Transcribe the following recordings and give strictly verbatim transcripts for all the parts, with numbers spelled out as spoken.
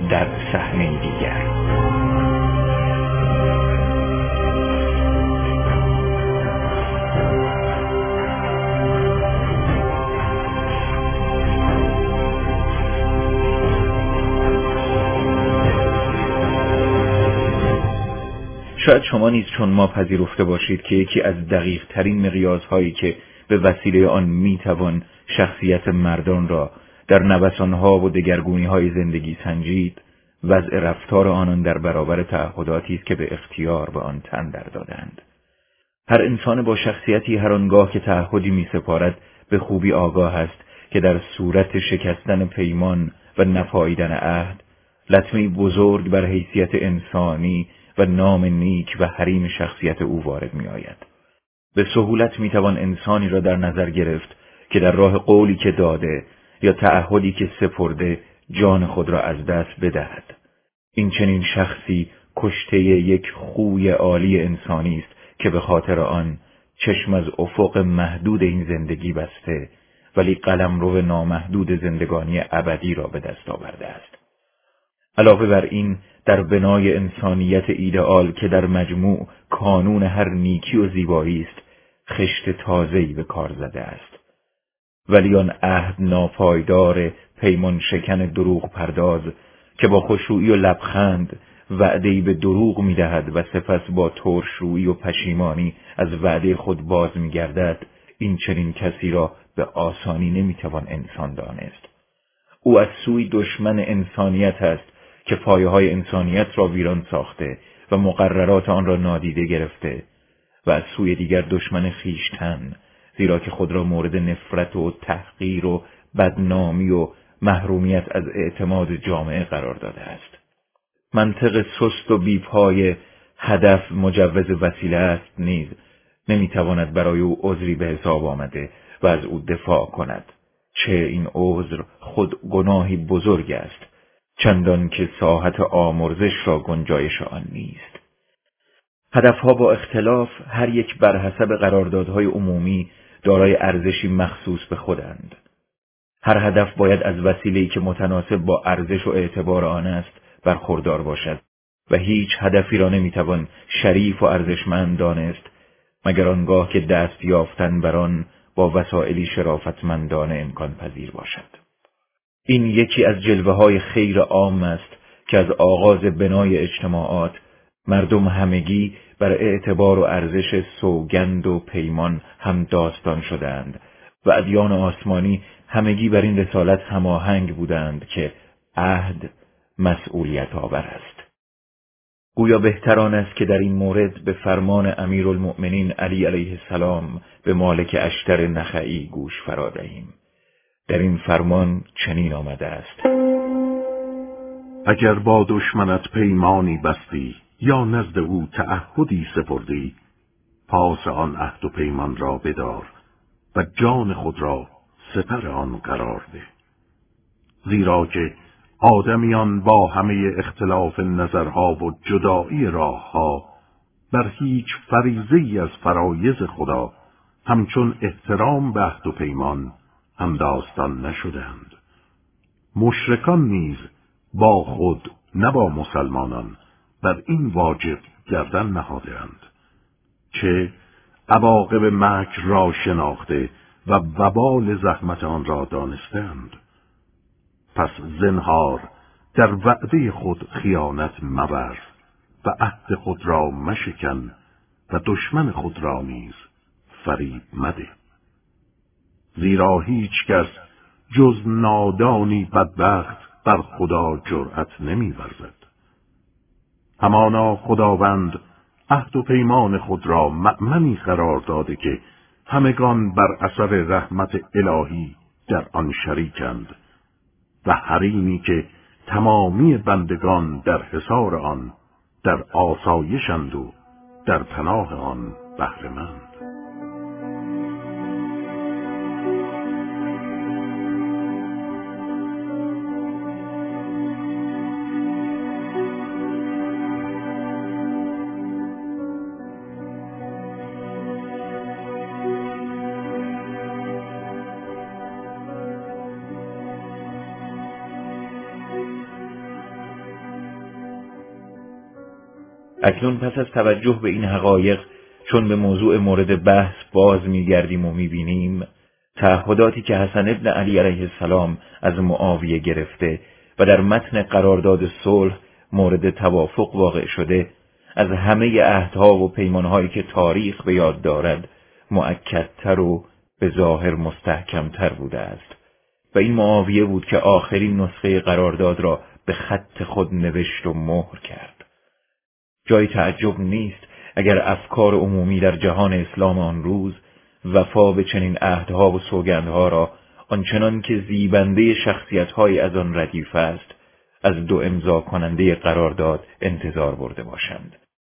در صحنه دیگر. شاید شما نیز چون ما پذیرفته باشید که یکی از دقیق ترین مقیاس‌هایی که به وسیله آن میتوان شخصیت مردان را در نوسان‌ها و دگرگونی‌های زندگی سنجید، وضع رفتار آنان در برابر تعهداتی است که به اختیار به آن تن در دادند. هر انسان با شخصیتی هر آنگاه که تعهدی می‌سپارد به خوبی آگاه است که در صورت شکستن پیمان و نپاییدن عهد، لطمه‌ای بزرگ بر حیثیت انسانی و نام نیک و حریم شخصیت او وارد می آید. به سهولت می توان انسانی را در نظر گرفت که در راه قولی که داده یا تعهدی که سپرده جان خود را از دست بدهد. این چنین شخصی کشته یک خوی عالی انسانی است که به خاطر آن چشم از افق محدود این زندگی بسته ولی قلمرو نامحدود زندگانی ابدی را به دست آورده است. علاوه بر این، در بنای انسانیت ایدئال که در مجموع کانون هر نیکی و زیبایی است، خشت تازه‌ای به کار زده است. ولی آن عهد ناپایدار پیمان شکن دروغ پرداز که با خشوعی و لبخند وعده‌ای به دروغ می‌دهد و سپس با ترش‌رویی و پشیمانی از وعده خود باز می‌گردد، این چنین کسی را به آسانی نمی‌توان انسان دانست. او از سوی دشمن انسانیت است که پایه‌های انسانیت را ویران ساخته و مقررات آن را نادیده گرفته، و از سوی دیگر دشمن خویشتن، زیرا که خود را مورد نفرت و تحقیر و بدنامی و محرومیت از اعتماد جامعه قرار داده است. منطق سست و بیپای هدف مجوز وسیله است نیز نمیتواند برای او عذری به حساب آمده و از او دفاع کند، چه این عذر خود گناهی بزرگ است، چندان که ساحت آمرزش را گنجایش آن نیست. هدفها با اختلاف هر یک بر حسب قراردادهای عمومی دارای ارزشی مخصوص به خودند. هر هدف باید از وسیله‌ای که متناسب با ارزش و اعتبار آن است برخوردار باشد و هیچ هدفی را نمیتوان شریف و ارزشمند دانست مگر آنگاه که دست یافتن بر آن با وسایلی شرافتمندانه امکان پذیر باشد. این یکی از جلوه‌های خیر عام است که از آغاز بنای اجتماعات مردم همگی بر اعتبار و ارزش سوگند و پیمان هم داستان شدند و ادیان آسمانی همگی بر این رسالت هماهنگ بودند که عهد مسئولیت آور است. گویا بهتر آن است که در این مورد به فرمان امیرالمؤمنین علی علیه السلام به مالک اشتر نخعی گوش فرا دهیم. در این فرمان چنین آمده است: اگر با دشمنت پیمانی بستی یا نزد او تعهدی سپردی، پاس آن عهد و پیمان را بدار و جان خود را سپر آن قرار ده. زیرا که آدمیان با همه اختلاف نظرها و جدایی راهها بر هیچ فریضه‌ای از فرایض خدا همچون احترام به عهد و پیمان هم داستان نشدند. مشرکان نیز با خود نه با مسلمانان بر این واجب گردن نهادند، چه عواقب مکر را شناخته و وبال زحمت آن را دانستند. پس زنهار در وعده خود خیانت مبر و عهد خود را مشکن و دشمن خود را نیز فریب مده. زیرا هیچ کس جز نادانی بدبخت بر خدا جرأت نمی ورزد. همانا خداوند عهد و پیمان خود را مأمنی قرار داده که همگان بر اثر رحمت الهی در آن شریکند و حریمی که تمامی بندگان در حصار آن در آسایشند و در پناه آن بهره‌مند. اکنون پس از توجه به این حقایق، چون به موضوع مورد بحث باز می‌گردیم و می‌بینیم تعهداتی که حسن ابن علی علیه السلام از معاویه گرفته و در متن قرارداد صلح مورد توافق واقع شده، از همه عهدها و پیمانهایی که تاریخ به یاد دارد مؤکدتر و به ظاهر مستحکمتر بوده است و این معاویه بود که آخرین نسخه قرارداد را به خط خود نوشت و مهر کرد. جای تعجب نیست اگر افکار عمومی در جهان اسلام آن روز وفا به چنین عهدها و سوگندها را آنچنان که زیبنده شخصیت‌های از آن ردیف است از دو امضا کننده قرارداد انتظار برده باشند.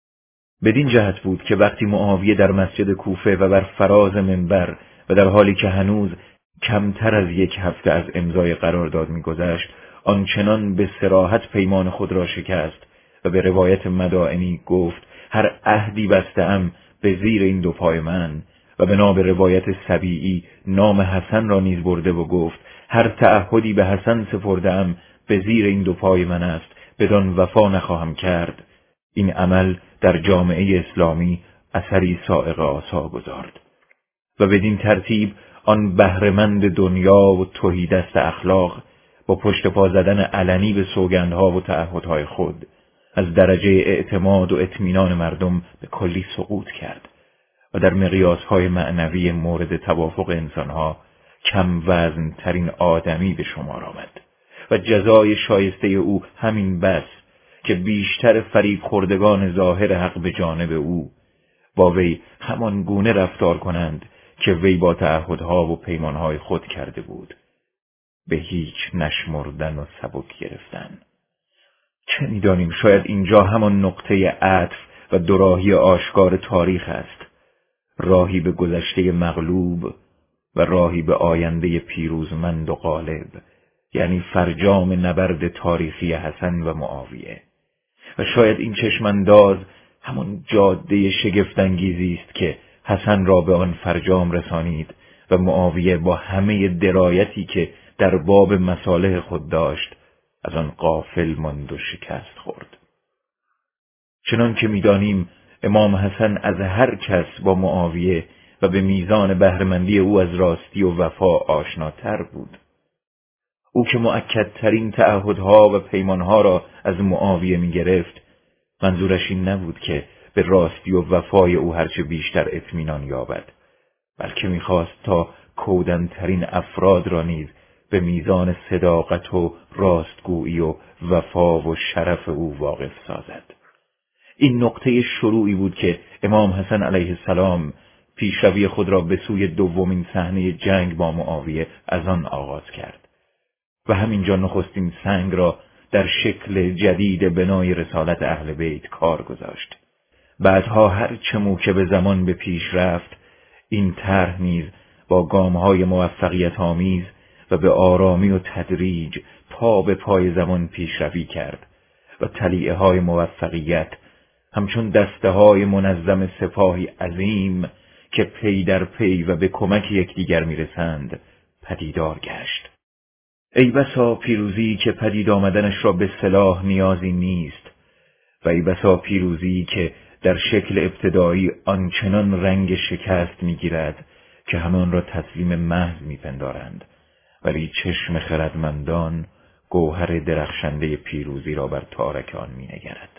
بدین جهت بود که وقتی معاویه در مسجد کوفه و بر فراز منبر و در حالی که هنوز کمتر از یک هفته از امضای قرارداد می‌گذشت، آنچنان به صراحت پیمان خود را شکست و به روایت مدائنی گفت هر عهدی بسته‌ام به زیر این دو پای من، و بنا به روایت سبیعی نام حسن را نیز برده و گفت هر تعهدی به حسن سپرده‌ام به زیر این دو پای من است، بدان وفا نخواهم کرد. این عمل در جامعه اسلامی اثری صاعقه آسا گذارد و بدین ترتیب آن بهره‌مند دنیا و تهیدست اخلاق با پشت پا زدن علنی به سوگندها و تعهدهای خود از درجه اعتماد و اطمینان مردم به کلی سقوط کرد و در مقیاسهای معنوی مورد توافق انسانها کم وزن ترین آدمی به شمار آمد و جزای شایسته او همین بس که بیشتر فریب خوردگان ظاهر حق به جانب او با وی همان گونه رفتار کنند که وی با تعهدها و پیمانهای خود کرده بود، به هیچ نشمردن و سبک گرفتن. چه می‌دانیم شاید اینجا همان نقطه عطف و دوراهی آشکار تاریخ است، راهی به گذشته مغلوب و راهی به آینده پیروزمند و غالب، یعنی فرجام نبرد تاریخی حسن و معاویه. و شاید این چشمانداز همون جاده شگفت‌انگیزی است که حسن را به آن فرجام رسانید و معاویه با همه درایتی که در باب مصالح خود داشت از آن غافل ماند و شکست خورد. چنان که می‌دانیم امام حسن از هر کس با معاویه و به میزان بهره‌مندی او از راستی و وفا آشناتر بود. او که مؤکدترین تعهدها و پیمانها را از معاویه می‌گرفت، منظورش این نبود که به راستی و وفای او هرچه بیشتر اطمینان یابد، بلکه می‌خواست تا کودن‌ترین افراد را نیز به میزان صداقت و راستگویی و وفا و شرف او واقف سازد. این نقطه شروعی بود که امام حسن علیه السلام پیشروی خود را به سوی دومین صحنه جنگ با معاویه از آن آغاز کرد و همینجا نخستین سنگ را در شکل جدید بنای رسالت اهل بیت کار گذاشت. بعدها هر چه که به زمان به پیش رفت، این طرح نیز با گام‌های موفقیت آمیز و به آرامی و تدریج پا به پای زمان پیشروی کرد و طلیعه‌های موفقیت همچون دسته‌های منظم سپاهی عظیم که پی در پی و به کمک یکدیگر می‌رسند پدیدار گشت. ای بسا پیروزی که پدید آمدنش را به سلاح نیازی نیست و ای بسا پیروزی که در شکل ابتدایی آنچنان رنگ شکست می‌گیرد که همان را تسلیم محض می‌پندارند، ولی چشم خردمندان گوهر درخشنده پیروزی را بر تارک آن می‌نگرد.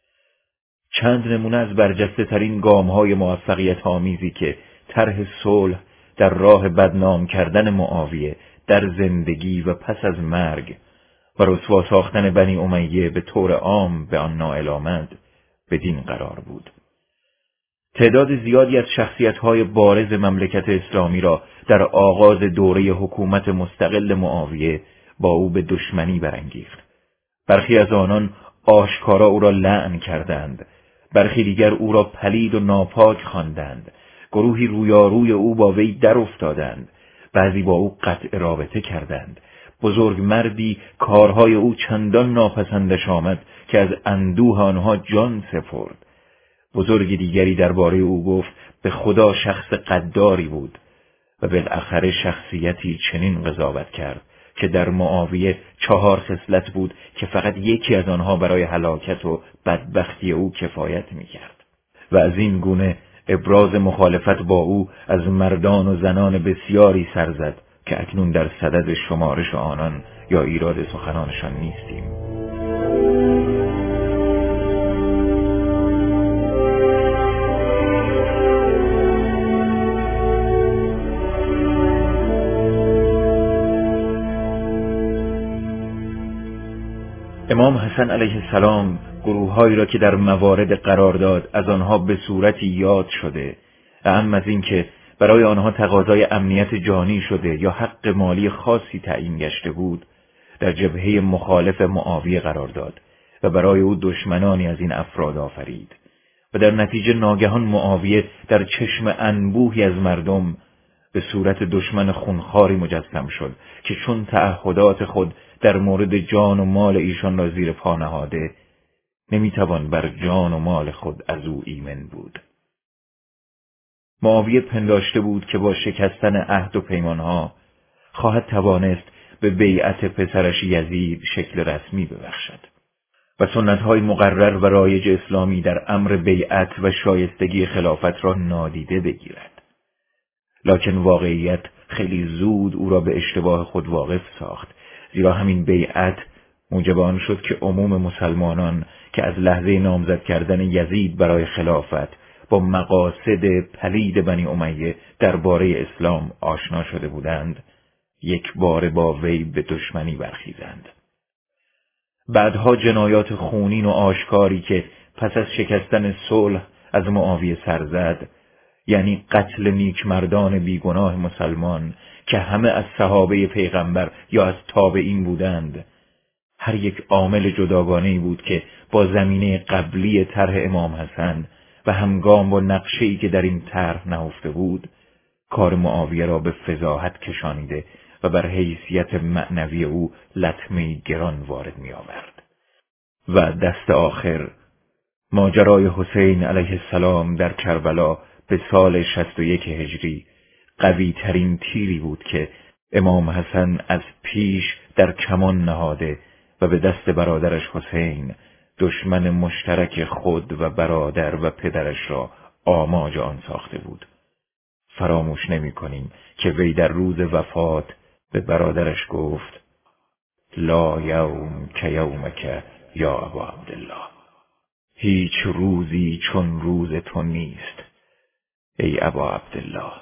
چند نمونه از برجسته ترین گام‌های موفقیت آمیزی که طرح صلح در راه بدنام کردن معاویه در زندگی و پس از مرگ و رسوا ساختن بنی امیه به طور عام به آن نائل آمد بدین قرار بود. تعداد زیادی از شخصیت‌های بارز مملکت اسلامی را در آغاز دوره حکومت مستقل معاویه با او به دشمنی برانگیخت. برخی از آنان آشکارا او را لعن کردند، برخی دیگر او را پلید و ناپاک خواندند، گروهی رویاروی او با وی در افتادند، بعضی با او قطع رابطه کردند. بزرگ مردی کارهای او چندان ناپسندش آمد که از اندوه آنها جان سپرد. بزرگ دیگری درباره او گفت به خدا شخص قداری بود و بالاخره شخصیتی چنین قضاوت کرد که در معاویه چهار خصلت بود که فقط یکی از آنها برای هلاکت و بدبختی او کفایت می‌کرد و از این گونه ابراز مخالفت با او از مردان و زنان بسیاری سر زد که اکنون در صدد شمارش آنان یا ایراد سخنانشان نیستیم. امام حسن علیه السلام گروه‌هایی را که در موارد قرار داد از آنها به صورتی یاد شده، اهم از این که برای آنها تقاضای امنیت جانی شده یا حق مالی خاصی تعیین گشته بود، در جبهه مخالف معاویه قرار داد و برای او دشمنانی از این افراد آفرید و در نتیجه ناگهان معاویه در چشم انبوهی از مردم به صورت دشمن خونخواری مجسم شد که چون تعهدات خود در مورد جان و مال ایشان را زیر پا نهاده، نمیتوان بر جان و مال خود از او ایمن بود. معاویه پنداشته بود که با شکستن عهد و پیمانها خواهد توانست به بیعت پسرش یزید شکل رسمی ببخشد و سنت‌های مقرر و رایج اسلامی در امر بیعت و شایستگی خلافت را نادیده بگیرد. لکن واقعیت خیلی زود او را به اشتباه خود واقف ساخت، زیرا همین بیعت موجب آن شد که عموم مسلمانان که از لحظه نامزد کردن یزید برای خلافت با مقاصد پلید بنی امیه درباره اسلام آشنا شده بودند، یک بار با وی به دشمنی برخیزند. بعدها جنایات خونین و آشکاری که پس از شکستن صلح از معاویه سر زد، یعنی قتل نیکمردان بیگناه مسلمان که همه از صحابه پیغمبر یا از تابعین بودند، هر یک عامل جداگانه‌ای بود که با زمینه قبلی طرح امام حسن و همگام با نقشه‌ای که در این طرح نهفته بود، کار معاویه را به فضاحت کشانیده و بر حیثیت معنوی او لطمه‌ای گران وارد می آورد. و دست آخر ماجرای حسین علیه السلام در کربلا به سال شصت و یک هجری قوی ترین تیری بود که امام حسن از پیش در کمان نهاده و به دست برادرش حسین، دشمن مشترک خود و برادر و پدرش را آماج آن ساخته بود. فراموش نمی کنیم که وی در روز وفات به برادرش گفت: لا یوم که یومک یا ابا عبدالله، هیچ روزی چون روز تو نیست ای ابا عبدالله.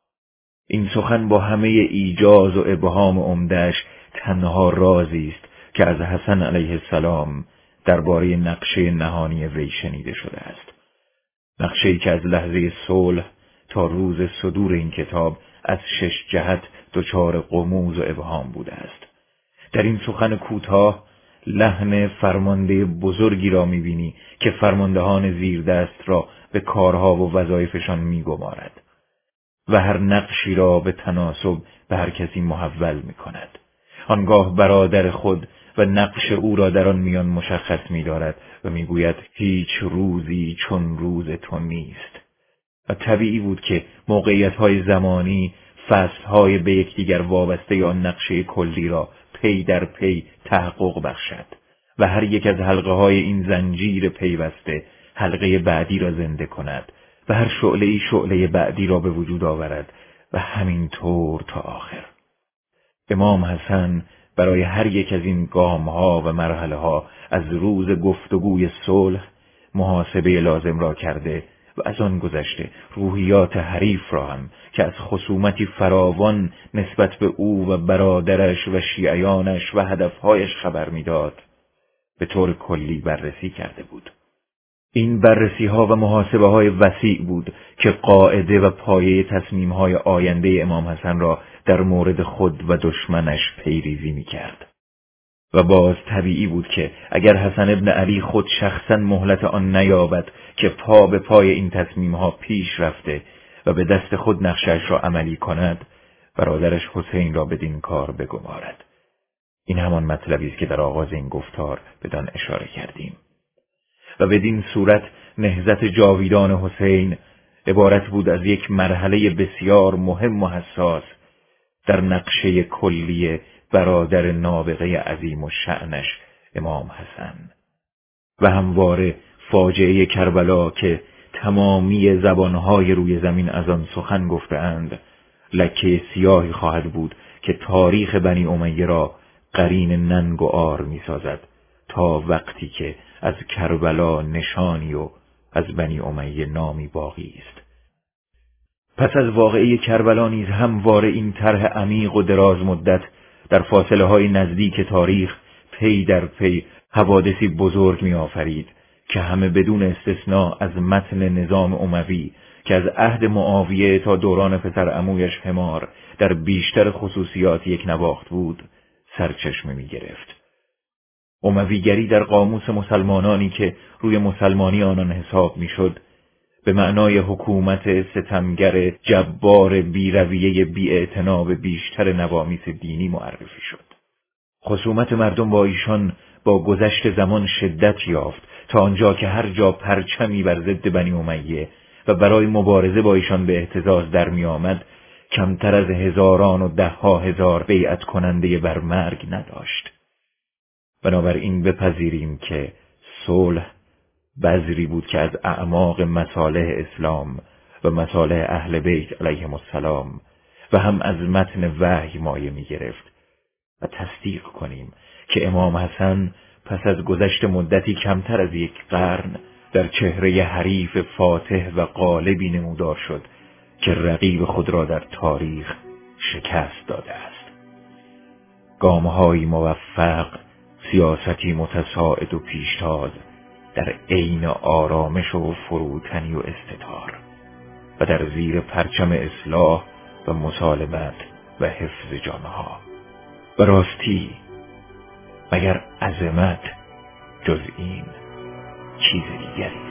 این سخن با همه ایجاز و ابهام عمده‌اش تنها رازی است که از حسن علیه السلام درباره نقشه نهانی وی شنیده شده است. نقشه‌ای که از لحظه صلح تا روز صدور این کتاب از شش جهت دچار غموض و ابهام بوده است. در این سخن کوتاه لحن فرمانده بزرگی را می‌بینی که فرماندهان زیردست را به کارها و وظایفشان می‌گمارد و هر نقشی را به تناسب به هر کسی محول می‌کند. آنگاه برادر خود و نقش او را در آن میان مشخص می‌دارد و می‌گوید هیچ روزی چون روز تو نیست. و طبیعی بود که موقعیت‌های زمانی فصل‌های به یکدیگر وابسته آن نقشه کلی را پی در پی تحقق بخشد و هر یک از حلقه‌های این زنجیر پیوسته حلقه بعدی را زنده کند و هر شعله‌ای شعله بعدی را به وجود آورد و همینطور تا آخر. امام حسن برای هر یک از این گام‌ها و مرحله‌ها از روز گفتگوی صلح محاسبه لازم را کرده و از آن گذشته روحیات حریف را هم که از خصومتی فراوان نسبت به او و برادرش و شیعیانش و هدفهایش خبر می‌داد به طور کلی بررسی کرده بود. این بررسی ها و محاسبه های وسیع بود که قاعده و پایه تصمیم های آینده امام حسن را در مورد خود و دشمنش پیریزی می کرد. و باز طبیعی بود که اگر حسن ابن علی خود شخصا مهلت آن نیابد که پا به پای این تصمیم ها پیش رفته و به دست خود نقشش را عملی کند، برادرش حسین را بدین کار بگمارد. این همان مطلبی است که در آغاز این گفتار بدان اشاره کردیم. و بدین صورت نهضت جاویدان حسین عبارت بود از یک مرحله بسیار مهم و حساس در نقشه کلی برادر نابغه عظیم و شأنش امام حسن. و همواره فاجعه کربلا که تمامی زبانهای روی زمین از آن سخن گفته‌اند، لکه سیاهی خواهد بود که تاریخ بنی امیه را قرین ننگ و عار می‌سازد تا وقتی که از کربلا نشانی و از بنی امیه نامی باقی است. پس از واقعه کربلا نیز همواره این طرح عمیق و دراز مدت در فاصله های نزدیک تاریخ پی در پی حوادثی بزرگ می آفرید که همه بدون استثناء از متن نظام اموی که از عهد معاویه تا دوران پسر عمویش حمار در بیشتر خصوصیات یک نواخت بود سرچشمه می گرفت. امویگری در قاموس مسلمانانی که روی مسلمانی آنان حساب می شد به معنای حکومت ستمگر جبار بی‌رویه بی‌اعتنا به بیشتر نوامیس دینی معرفی شد. خصومت مردم با ایشان با گذشت زمان شدت یافت تا آنجا که هر جا پرچمی بر ضد بنی امیه و برای مبارزه با ایشان به اهتزاز در می آمد کمتر از هزاران و ده ها هزار بیعت کننده بر مرگ نداشت. بنابراین بپذیریم که صلح بذری بود که از اعماق مصالح اسلام و مصالح اهل بیت علیهم السلام و هم از متن وحی مایه می گرفت و تصدیق کنیم که امام حسن پس از گذشت مدتی کمتر از یک قرن در چهره حریف فاتح و غالبی نمودار شد که رقیب خود را در تاریخ شکست داده است. گام‌های موفق، سیاستی متساعد و پیشتاز در عین آرامش و فروتنی و استتار و در زیر پرچم اصلاح و مسالمت و حفظ جامعه. و راستی مگر عظمت جز این چیز دیگری؟